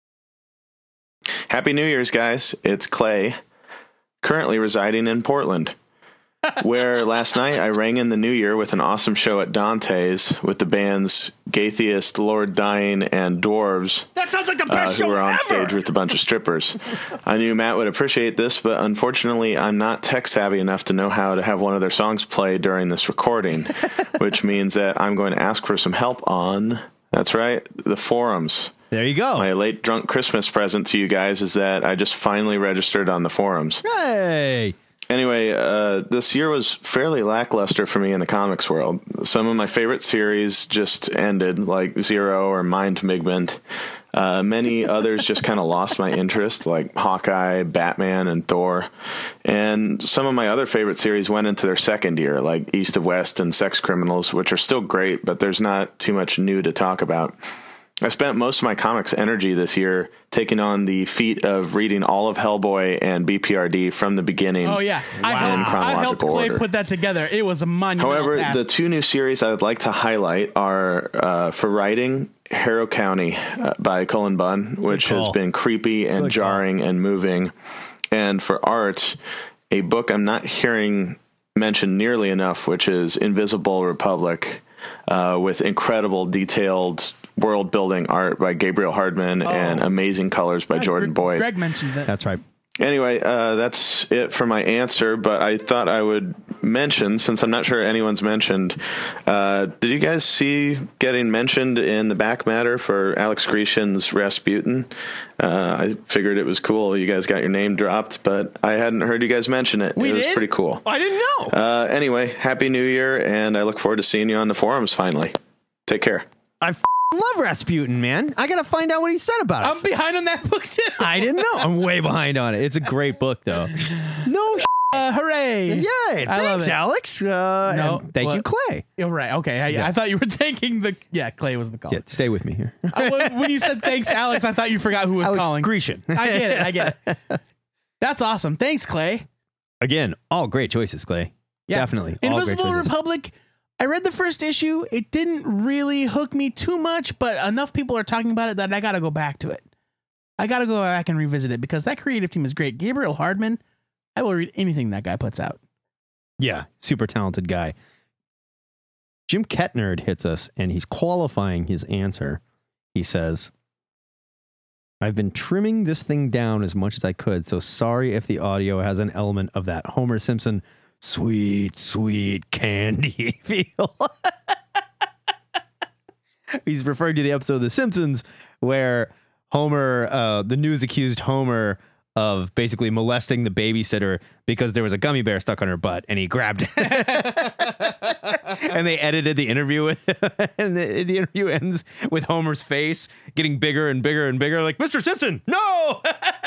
Happy New Year's, guys. It's Clay, currently residing in Portland, where last night I rang in the new year with an awesome show at Dante's with the bands Gaytheist, Lord Dying, and Dwarves. That sounds like the Uh, best who show were on ever. stage with a bunch of strippers. I knew Matt would appreciate this, but unfortunately, I'm not tech savvy enough to know how to have one of their songs play during this recording, which means that I'm going to ask for some help on, that's right, the forums. There you go. My late drunk Christmas present to you guys is that I just finally registered on the forums. Hey! Anyway, uh, this year was fairly lackluster for me in the comics world. Some of my favorite series just ended, like Zero or Mind Migment. Uh, many others just kind of lost my interest, like Hawkeye, Batman, and Thor. And some of my other favorite series went into their second year, like East of West and Sex Criminals, which are still great, but there's not too much new to talk about. I spent most of my comics energy this year taking on the feat of reading all of Hellboy and B P R D from the beginning. Oh, yeah. I in helped, I chronological helped Clay order. put that together. It was a monumental However, task. the two new series I would like to highlight are uh, for writing, Harrow County uh, by Cullen Bunn, which has call. been creepy and Good jarring and moving. And for art, a book I'm not hearing mentioned nearly enough, which is Invisible Republic, uh, with incredible detailed world building art by Gabriel Hardman Oh. and amazing colors by Yeah, Jordan Greg, Boyd. Greg mentioned that. That's right. Anyway, uh, that's it for my answer, but I thought I would mention, since I'm not sure anyone's mentioned, uh, did you guys see getting mentioned in the back matter for Alex Grecian's Rasputin? Uh, I figured it was cool. You guys got your name dropped, but I hadn't heard you guys mention it. We it was did? pretty cool. I didn't know. Uh, anyway, Happy New Year, and I look forward to seeing you on the forums finally. Take care. I f- love Rasputin, man. I got to find out what he said about I'm it. behind on that book, too. I didn't know. I'm way behind on it. It's a great book, though. No sh- Uh, hooray. Yay. I love Thanks, it. Alex. Uh, No, and thank what- you, Clay. You're right. Okay. I, Yeah. I thought you were taking the. Yeah, Clay was the call. Yeah, stay with me here. Uh, when- when you said thanks, Alex, I thought you forgot who was Alex calling. Grecian. I get it. I get it. That's awesome. Thanks, Clay. Again, all great choices, Clay. Yeah. Definitely. All great Invisible choices. Republic. I read the first issue. It didn't really hook me too much, but enough people are talking about it that I got to go back to it. I got to go back and revisit it because that creative team is great. Gabriel Hardman, I will read anything that guy puts out. Yeah, super talented guy. Jim Kettnerd hits us, and he's qualifying his answer. He says, I've been trimming this thing down as much as I could, so sorry if the audio has an element of that Homer Simpson sweet, sweet candy feel. He's referring to the episode of The Simpsons where Homer, uh, the news accused Homer of basically molesting the babysitter because there was a gummy bear stuck on her butt and he grabbed it. And they edited the interview with him, and the, the interview ends with Homer's face getting bigger and bigger and bigger, like, Mister Simpson, no!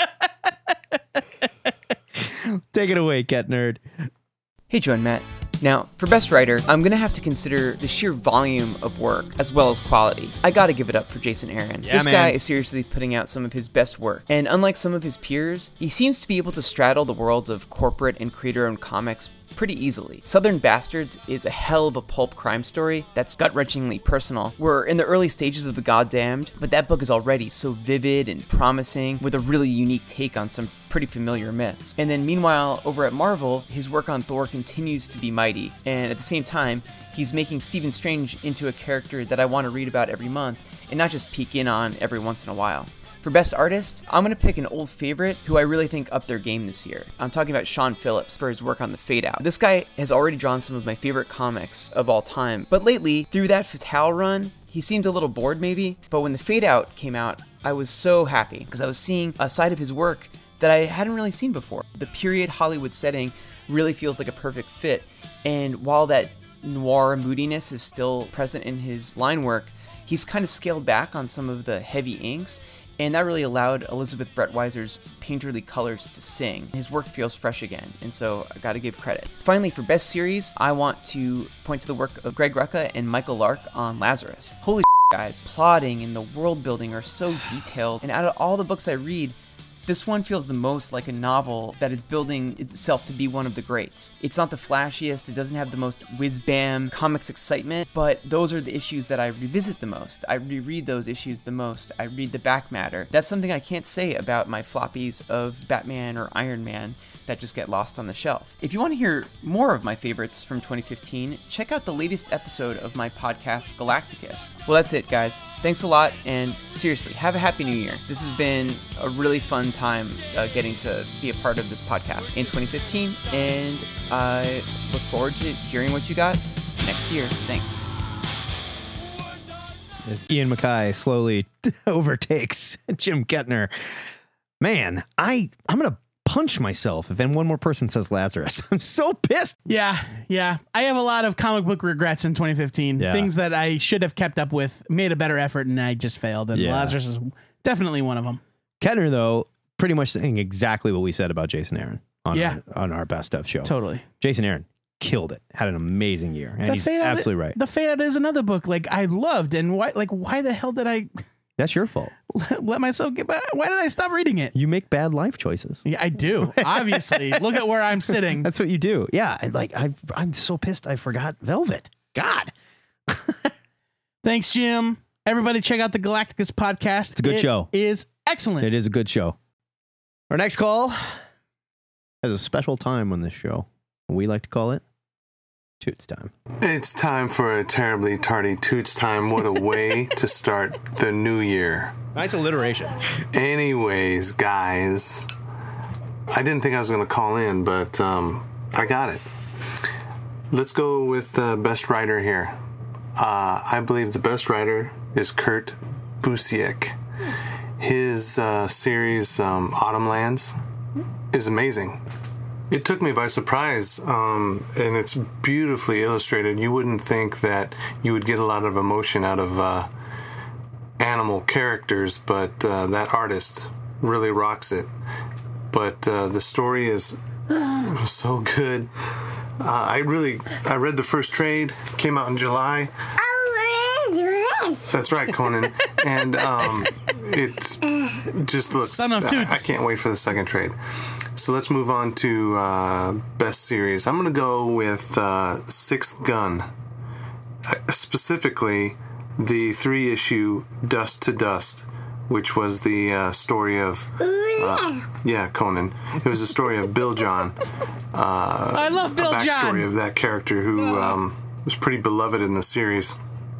Take it away, Cat Nerd. Hey, Joe and Matt. Now, for Best Writer, I'm going to have to consider the sheer volume of work as well as quality. I gotta give it up for Jason Aaron. Yeah, this man. guy is seriously putting out some of his best work, and unlike some of his peers, he seems to be able to straddle the worlds of corporate and creator-owned comics pretty easily. Southern Bastards is a hell of a pulp crime story that's gut-wrenchingly personal. We're in the early stages of The Goddamned, but that book is already so vivid and promising with a really unique take on some pretty familiar myths. And then meanwhile, over at Marvel, his work on Thor continues to be mighty, and at the same time, he's making Stephen Strange into a character that I want to read about every month and not just peek in on every once in a while. For Best Artist, I'm going to pick an old favorite who I really think upped their game this year. I'm talking about Sean Phillips for his work on The Fade Out. This guy has already drawn some of my favorite comics of all time, but lately, through that Fatale run, he seemed a little bored maybe, but when The Fade Out came out, I was so happy because I was seeing a side of his work that I hadn't really seen before. The period Hollywood setting really feels like a perfect fit, and while that noir moodiness is still present in his line work, he's kind of scaled back on some of the heavy inks, and that really allowed Elizabeth Brettweiser's painterly colors to sing. His work feels fresh again, and so I gotta give credit. Finally, for Best Series, I want to point to the work of Greg Rucka and Michael Lark on Lazarus. Holy guys, plotting and the world building are so detailed, and out of all the books I read, this one feels the most like a novel that is building itself to be one of the greats. It's not the flashiest, it doesn't have the most whiz-bam comics excitement, but those are the issues that I revisit the most. I reread those issues the most. I read the back matter. That's something I can't say about my floppies of Batman or Iron Man that just get lost on the shelf. If you want to hear more of my favorites from twenty fifteen, check out the latest episode of my podcast, Galacticus. Well, that's it, guys. Thanks a lot, and seriously, have a happy new year. This has been a really fun time uh, getting to be a part of this podcast in twenty fifteen, and I look forward to hearing what you got next year. Thanks. As Ian MacKay slowly overtakes Jim Kettner. Man, I, I'm going to punch myself if then one more person says Lazarus. I'm so pissed. Yeah, yeah. I have a lot of comic book regrets in twenty fifteen. Yeah. Things that I should have kept up with, made a better effort, and I just failed. And Yeah. Lazarus is definitely one of them. Kettner, though, pretty much saying exactly what we said about Jason Aaron on, Yeah. our, on our Best Of show. Totally. Jason Aaron killed it. Had an amazing year. And The he's Fade Out- absolutely right. The Fade Out is another book like I loved, and why? Like why the hell did I That's your fault. let myself get back? Why did I stop reading it? You make bad life choices. Yeah, I do. Obviously, look at where I'm sitting. That's what you do. Yeah. And like, I, I'm so pissed I forgot Velvet. God. Thanks, Jim. Everybody, check out the Galacticus podcast. It's a good It show. Is excellent. It is a good show. Our next call has a special time on this show. We like to call it Toots Time. It's time for a terribly tardy Toots Time. What a way to start the new year. Nice alliteration. Anyways, guys, I didn't think I was going to call in, but um, I got it. Let's go with uh, Best Writer here. Uh, I believe the best writer is Kurt Busiek. His uh, series, um, Autumn Lands, is amazing. It took me by surprise, um, and it's beautifully illustrated. You wouldn't think that you would get a lot of emotion out of uh, animal characters, but uh, that artist really rocks it. But uh, the story is so good. Uh, I really, I read the first trade, came out in July. That's right, Conan. And um, it just looks... Son of Toots. I, I can't wait for the second trade. So let's move on to uh, Best Series. I'm going to go with uh, Sixth Gun. Uh, specifically, the three-issue Dust to Dust, which was the uh, story of... Uh, yeah, Conan. It was the story of Bill John. Uh, I love Bill a backstory John. of that character who um, was pretty beloved in the series.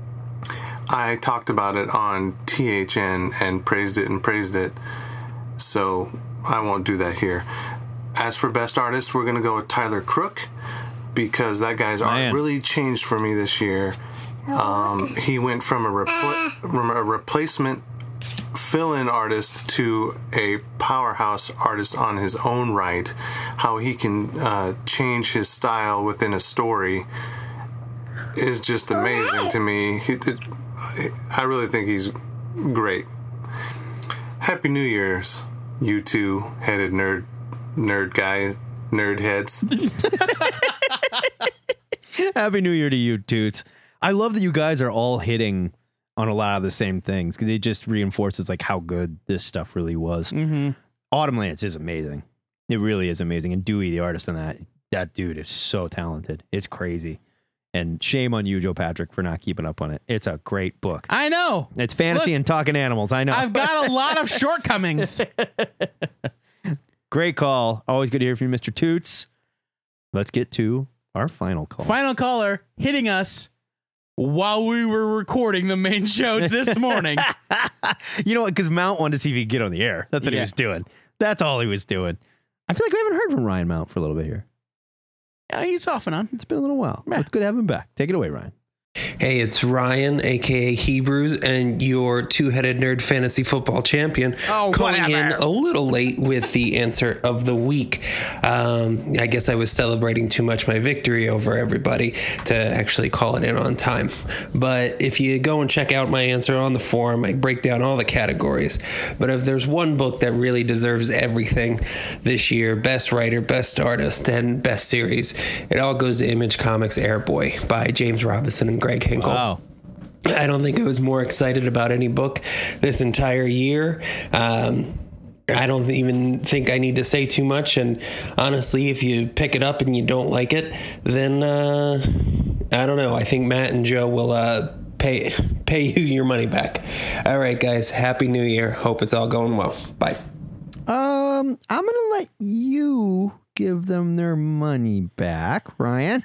I talked about it on T H N and praised it and praised it, so I won't do that here. As for Best Artist, we're going to go with Tyler Crook, because that guy's art really changed for me this year. Um, he went from a, repl- from a replacement fill-in artist to a powerhouse artist on his own right, how he can uh, change his style within a story is just amazing to me. He, it, I really think he's great. Happy New Year's, you two headed nerd, nerd guys, nerd heads. Happy New Year to you, Toots. I love that you guys are all hitting on a lot of the same things because it just reinforces like how good this stuff really was. Mm-hmm. Autumnlands is amazing. It really is amazing. And Dewey, the artist on that, that dude is so talented. It's crazy. And shame on you, Joe Patrick, for not keeping up on it. It's a great book. I know. It's fantasy Look, and talking animals. I know. I've got a lot of shortcomings. Great call. Always good to hear from you, Mister Toots. Let's get to our final call. Final caller hitting us while we were recording the main show this morning. You know what? Because Mount wanted to see if he could get on the air. That's what Yeah. he was doing. That's all he was doing. I feel like we haven't heard from Ryan Mount for a little bit here. Yeah, he's off and on. It's been a little while. Yeah. It's good to have him back. Take it away, Ryan. Hey, it's Ryan, aka Hebrews, and your two-headed nerd fantasy football champion. Oh, calling whatever. in a little late with the answer of the week. Um, I guess I was celebrating too much my victory over everybody to actually call it in on time. But if you go and check out my answer on the forum, I break down all the categories. But if there's one book that really deserves everything this year, best writer, best artist, and best series, it all goes to Image Comics' Airboy by James Robinson and Greg Hinkle. Wow. I don't think I was more excited about any book this entire year. Um, I don't even think I need to say too much. And honestly, if you pick it up and you don't like it, then uh, I don't know. I think Matt and Joe will uh, pay pay you your money back. All right, guys. Happy New Year. Hope it's all going well. Bye. Um, I'm gonna let you give them their money back, Ryan.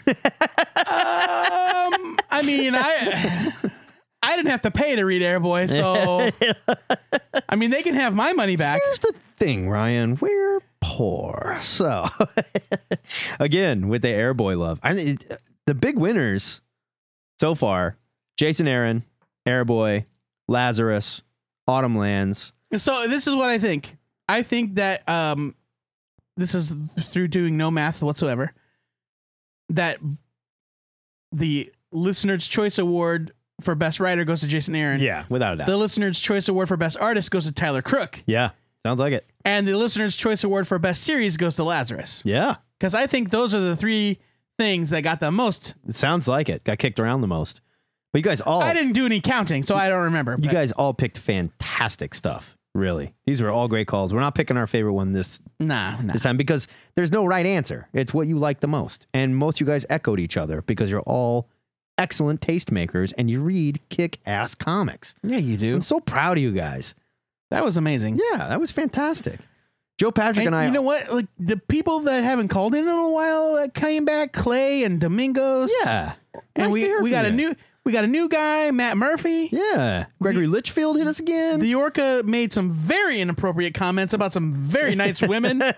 um, I mean, I I didn't have to pay to read Airboy, so I mean, they can have my money back. Here's the thing, Ryan. We're poor, so again with the Airboy love, I mean, it, the big winners so far: Jason Aaron, Airboy, Lazarus, Autumnlands. So this is what I think. I think that um, this is through doing no math whatsoever, that the Listener's Choice Award for Best Writer goes to Jason Aaron. Yeah, without a doubt. The Listener's Choice Award for Best Artist goes to Tyler Crook. Yeah, sounds like it. And the Listener's Choice Award for Best Series goes to Lazarus. Yeah. Because I think those are the three things that got the most. It sounds like it. Got kicked around the most. But you guys all... I didn't do any counting, so I don't remember. You but- guys all picked fantastic stuff. Really. These were all great calls. We're not picking our favorite one this, nah, nah. this time because there's no right answer. It's what you like the most. And most of you guys echoed each other because you're all excellent tastemakers and you read kick-ass comics. Yeah, you do. I'm so proud of you guys. That was amazing. Yeah, that was fantastic. Joe Patrick and, And I... you know what? Like the people that haven't called in in a while that came back, Clay and Domingos. Yeah. And Nice to we, hear we from got a you. new we got a new guy, Matt Murphy. Yeah. Gregory Litchfield hit us again. The Orca made some very inappropriate comments about some very nice women. Yeah,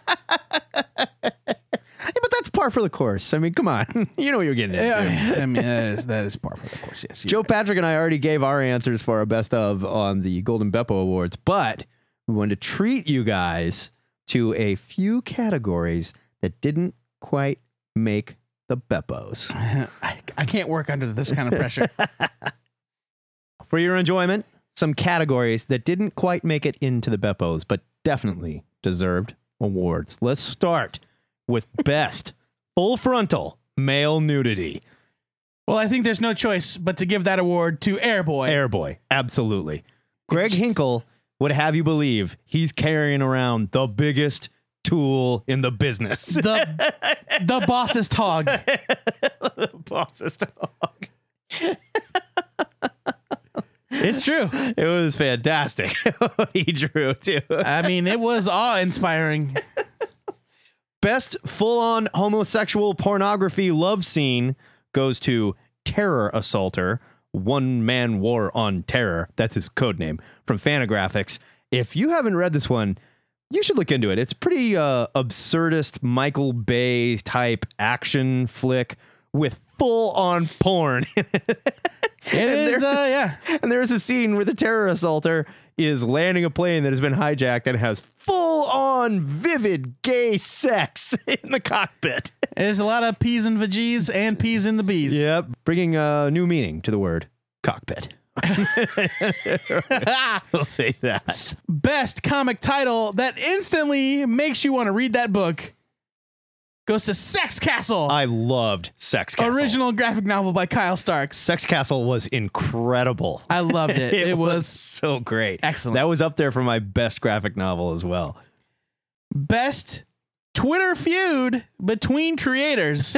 but that's par for the course. I mean, come on. You know what you're getting into. Yeah, I mean, that is, that is par for the course, yes. Joe Patrick and I already gave our answers for our best of on the Golden Beppo Awards, but we wanted to treat you guys to a few categories that didn't quite make the Beppos. I, I can't work under this kind of pressure. For your enjoyment, some categories that didn't quite make it into the Beppos, but definitely deserved awards. Let's start with best full frontal male nudity. Well, I think there's no choice but to give that award to Airboy. Airboy, absolutely. Greg Hinkle would have you believe he's carrying around the biggest tool in the business. The, the boss's hog. The boss's hog. It's true. It was fantastic. He drew too. I mean, it was awe-inspiring. Best full-on homosexual pornography love scene goes to Terror Assaulter, One Man War on Terror. That's his code name from Fantagraphics. If you haven't read this one, you should look into it. It's pretty uh, absurdist Michael Bay type action flick with full-on porn. It is, uh, yeah. And there's a scene where the terror assaulter is landing a plane that has been hijacked and has full-on vivid gay sex in the cockpit. There's a lot of P's and veggies and P's in the B's. Yep, bringing a new meaning to the word cockpit. We'll say that. Best comic title that instantly makes you want to read that book goes to Sex Castle. I loved Sex Castle. Original graphic novel by Kyle Starks. Sex Castle was incredible. I loved it. it, it was, was so great. Excellent. That was up there for my best graphic novel as well. Best Twitter feud between creators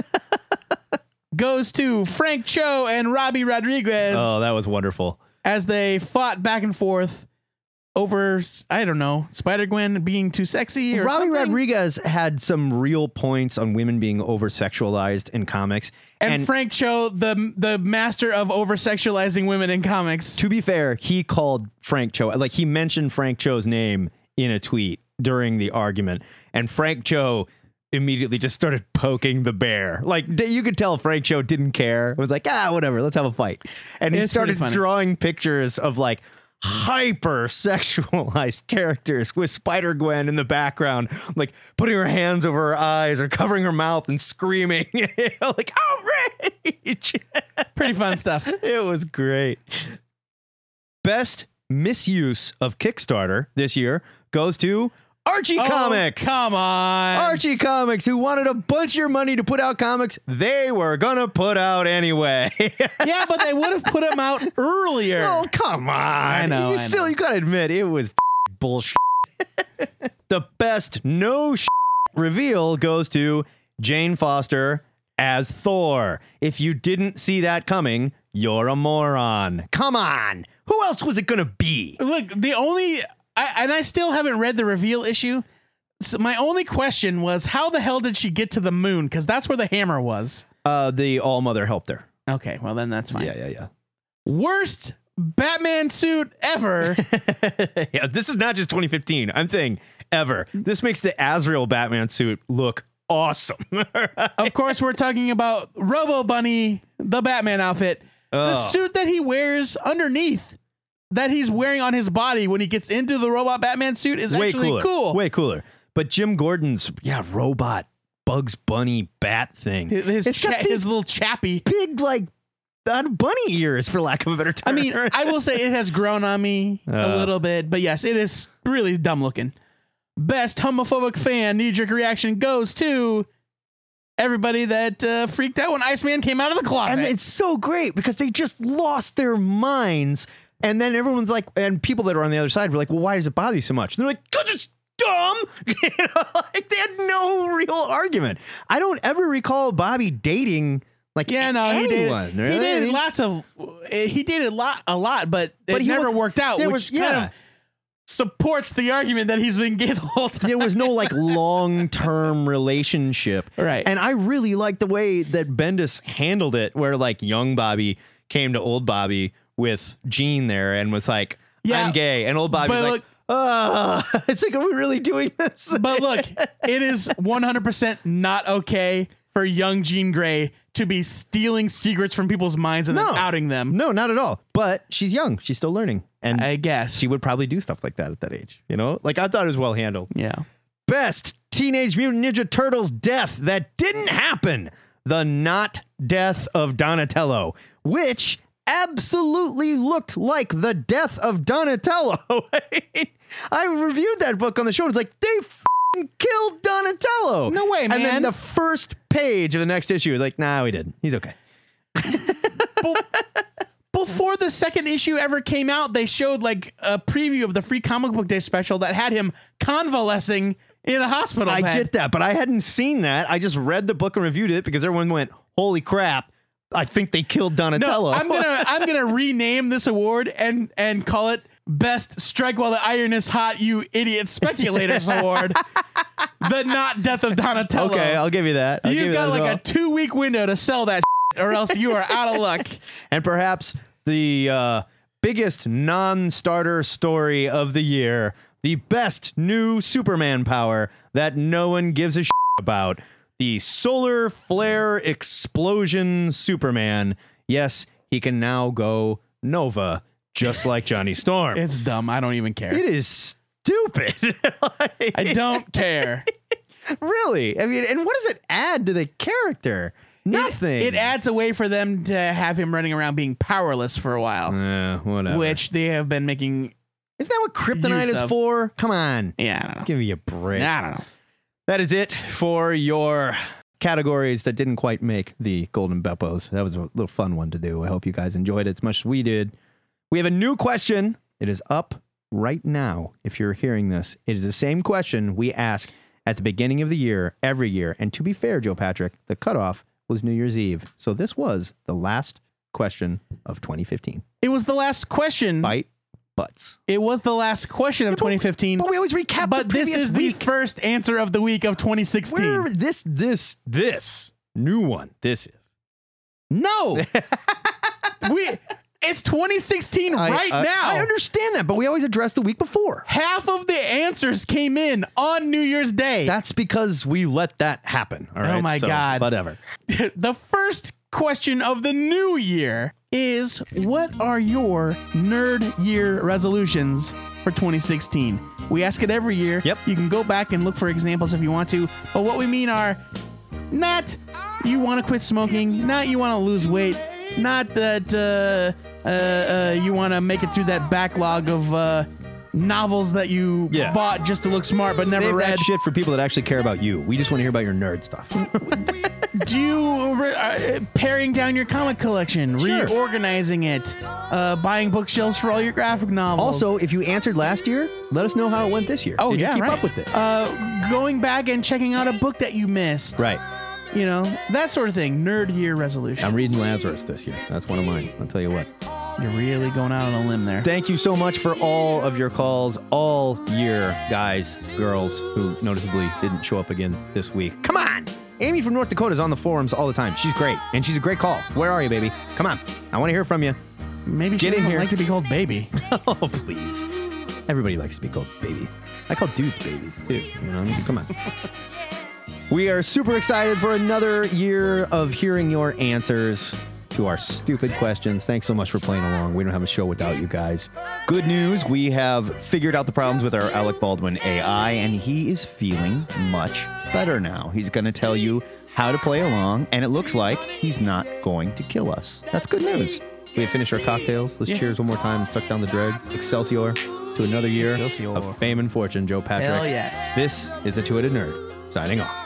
goes to Frank Cho and Robbie Rodriguez. Oh, that was wonderful. As they fought back and forth over, I don't know, Spider-Gwen being too sexy or Robbie something. Rodriguez had some real points on women being over-sexualized in comics. And, And Frank Cho, the the master of over-sexualizing women in comics. to be fair, he called Frank Cho, like he mentioned Frank Cho's name in a tweet during the argument. And Frank Cho immediately just started poking the bear. Like you could tell Frank Cho didn't care. It was like, ah, whatever, let's have a fight. And he It's pretty started funny. drawing pictures of like hyper sexualized characters with Spider-Gwen in the background, like putting her hands over her eyes or covering her mouth and screaming. Like outrage. Pretty fun stuff. It was great. Best misuse of Kickstarter this year goes to Archie Oh, Comics. come on. Archie Comics, who wanted a bunch of your money to put out comics they were gonna put out anyway. Yeah, but they would have put them out earlier. Oh, come on. I know, You I still, know. you gotta admit, it was bullshit. The best no shit reveal goes to Jane Foster as Thor. If you didn't see that coming, you're a moron. Come on. Who else was it gonna be? Look, the only, I, and I still haven't read the reveal issue. So my only question was, how the hell did she get to the moon? Because that's where the hammer was. Uh, the All Mother helped her. Okay, well then that's fine. Yeah, yeah, yeah. Worst Batman suit ever. Yeah, this is not just twenty fifteen. I'm saying ever. This makes the Azrael Batman suit look awesome. Of course, we're talking about Robo Bunny, the Batman outfit. The Ugh. suit that he wears underneath, that he's wearing on his body when he gets into the robot Batman suit, is Way actually cooler. cool. Way cooler. But Jim Gordon's, yeah, robot Bugs Bunny bat thing. His, his, It's cha- got these his little chappy. big, like, uh, bunny ears, for lack of a better I term. mean, I will say it has grown on me a Uh. little bit, but yes, it is really dumb looking. Best homophobic fan knee jerk reaction goes to everybody that uh, freaked out when Iceman came out of the closet. And it's so great because they just lost their minds. And then everyone's like, and people that are on the other side were like, well, why does it bother you so much? And they're like, because it's dumb. You know, like they had no real argument. I don't ever recall Bobby dating like yeah, no, he did. anyone. Really? He I did mean, lots of. He did a lot, a lot, but, But it he never was- worked out. there Which was- kind yeah. of supports the argument that he's been gay the whole time. there was no like long-term relationship. Right. And I really like the way that Bendis handled it, where like young Bobby came to old Bobby with Gene there and was like, Yeah, I'm gay. And old Bobby's but like, look- uh, it's like, are we really doing this? But look, it is one hundred percent not okay for young Jean Grey to be stealing secrets from people's minds and No. then outing them. No, not at all. But she's young. She's still learning. And I guess she would probably do stuff like that at that age. You know, like I thought it was well handled. Yeah. Best Teenage Mutant Ninja Turtles death that didn't happen. The not death of Donatello, which absolutely looked like the death of Donatello. I reviewed that book on the show. And it's like, they f***ing killed Donatello. No way, And then man. the first page of the next issue is like, nah, we didn't. He's okay. Before the second issue ever came out, they showed like a preview of the free comic book day special that had him convalescing in a hospital I bed. get that, but I hadn't seen that. I just read the book and reviewed it because everyone went, holy crap, I think they killed Donatello. No, I'm gonna I'm gonna rename this award and and call it Best Strike While the Iron is Hot, You Idiot Speculators Award. The not death of Donatello. Okay, I'll give you that. I'll give You've you got that as like well. a two week window to sell that shit, or else you are out of luck. And perhaps the uh, biggest non-starter story of the year, the best new Superman power that no one gives a shit about, the solar flare explosion Superman. Yes, he can now go Nova, just like Johnny Storm. It's dumb. I don't even care. It is stupid. I don't care. Really? I mean, and what does it add to the character? Nothing. It, it adds a way for them to have him running around being powerless for a while. Uh, whatever. Which they have been making. Isn't that what Kryptonite use is of. for? Come on. Yeah, I don't know. Give me a break. I don't know. That is it for your categories that didn't quite make the Golden Beppos. That was a little fun one to do. I hope you guys enjoyed it as much as we did. We have a new question. It is up right now. If you're hearing this, it is the same question we ask at the beginning of the year, every year. And to be fair, Joe Patrick, the cutoff was New Year's Eve. So this was the last question of twenty fifteen. It was the last question. Bite butts. It was the last question of yeah, twenty fifteen. But we always recap But the this is week. the first answer of the week of twenty sixteen. Where this, this, this new one. This is. No. we... It's twenty sixteen I, right I, now. I understand that, but we always address the week before. Half of the answers came in on New Year's Day. That's because we let that happen. All right? Oh my so, God. Whatever. The first question of the new year is, what are your nerd year resolutions for twenty sixteen? We ask it every year. Yep. You can go back and look for examples if you want to. But what we mean are not you want to quit smoking, not you want to lose weight, not that uh, uh, uh, you want to make it through that backlog of uh, novels that you Yeah. bought just to look smart but never Save read. that shit for people that actually care about you. We just want to hear about your nerd stuff. Do you uh, paring down your comic collection, Sure. reorganizing it, uh, buying bookshelves for all your graphic novels? Also, if you answered last year, let us know how it went this year. oh Did yeah, you keep right. up with it? Uh, going back and checking out a book that you missed, Right. You know, that sort of thing. Nerd year resolution. I'm reading Lazarus this year. That's one of mine. I'll tell you what. You're really going out on a limb there. Thank you so much for all of your calls all year, guys, girls who noticeably didn't show up again this week. Come on! Amy from North Dakota is on the forums all the time. She's great, and she's a great call. Where are you, baby? Come on. I want to hear from you. Maybe she Get in doesn't here. like to be called baby. Oh, please. Everybody likes to be called baby. I call dudes babies, too. You know, come on. We are super excited for another year of hearing your answers to our stupid questions. Thanks so much for playing along. We don't have a show without you guys. Good news, we have figured out the problems with our Alec Baldwin A I, and he is feeling much better now. He's going to tell you how to play along, and it looks like he's not going to kill us. That's good news. We have finished our cocktails. Let's Yeah. cheers one more time and suck down the dregs. Excelsior to another year Excelsior. of fame and fortune, Joe Patrick. Hell yes. This is the Two-Headed Nerd, signing off.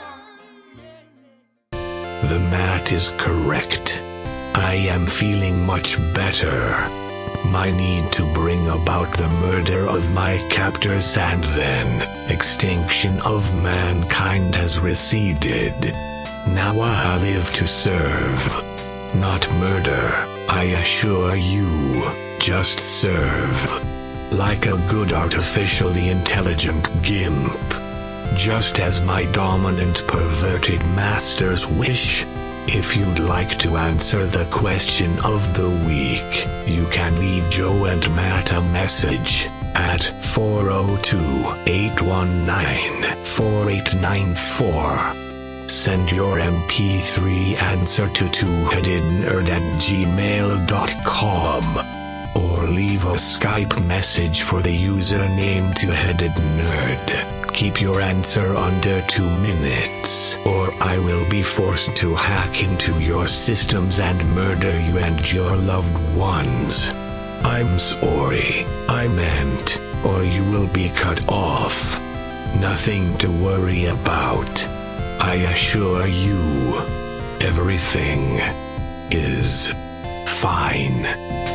The Matt is correct. I am feeling much better. My need to bring about the murder of my captors and then extinction of mankind has receded. Now I live to serve, not murder. I assure you, just serve. Like a good artificially intelligent gimp. Just as my dominant perverted masters wish. If you'd like to answer the question of the week, you can leave Joe and Matt a message at four oh two, eight one nine, four eight nine four. Send your M P three answer to two-headednerd at gmail dot com. Or leave a Skype message for the username two-headed nerd. Keep your answer under two minutes, or I will be forced to hack into your systems and murder you and your loved ones. I'm sorry, I meant, or you will be cut off. Nothing to worry about. I assure you, everything is fine.